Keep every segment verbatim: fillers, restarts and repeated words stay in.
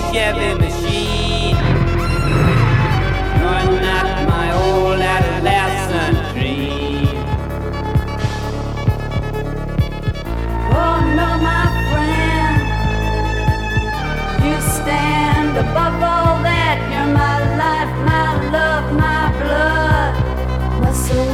Chevy machine. You're not my old adolescent dream. Oh no, my friend, you stand above all that. You're my life, my love, my blood, my soul.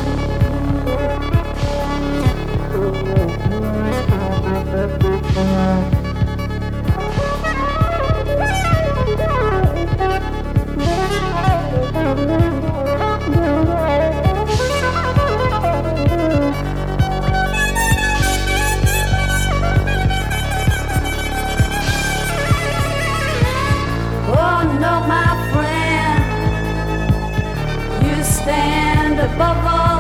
Oh no, my friend, you stand above all